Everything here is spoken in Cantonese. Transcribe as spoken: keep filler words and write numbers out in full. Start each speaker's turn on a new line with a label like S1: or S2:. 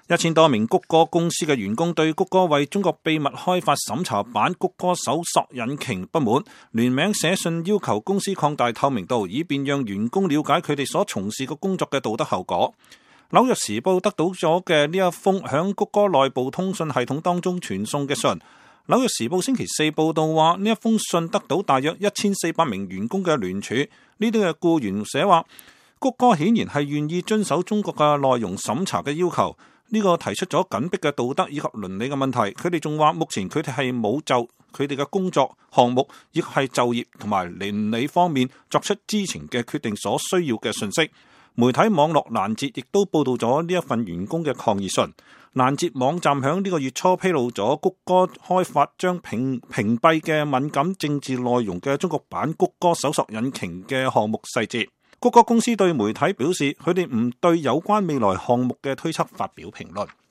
S1: 一千多名谷歌公司嘅員工對谷歌為中國秘密開發審查版谷歌搜索引擎不滿，聯名寫信要求公司擴大透明度，以便讓員工了解佢哋所從事嘅工作嘅道德後果。紐約時報得到咗嘅呢一封響谷歌內部通訊系統當中傳送嘅信。紐約時報星期四報道話，呢一封信得到大約一千四百名員工嘅聯署。呢啲嘅僱員寫話，谷歌顯然係願意遵守中國嘅內容審查嘅要求。呢個提出咗緊迫嘅道德以及倫理嘅問題。佢哋仲話，目前佢哋係冇就佢哋嘅工作項目，亦係就業同埋倫理方面作出知情嘅決定所需要嘅信息。媒體網絡攔截亦都報道咗呢一份員工嘅抗議信。攔截網站響呢個月初披露咗谷歌開發將屏屏蔽嘅敏感政治內容嘅中國版谷歌搜索引擎嘅項目細節。谷歌公司對媒體表示，佢哋唔對有關未來項目嘅推測發表評論。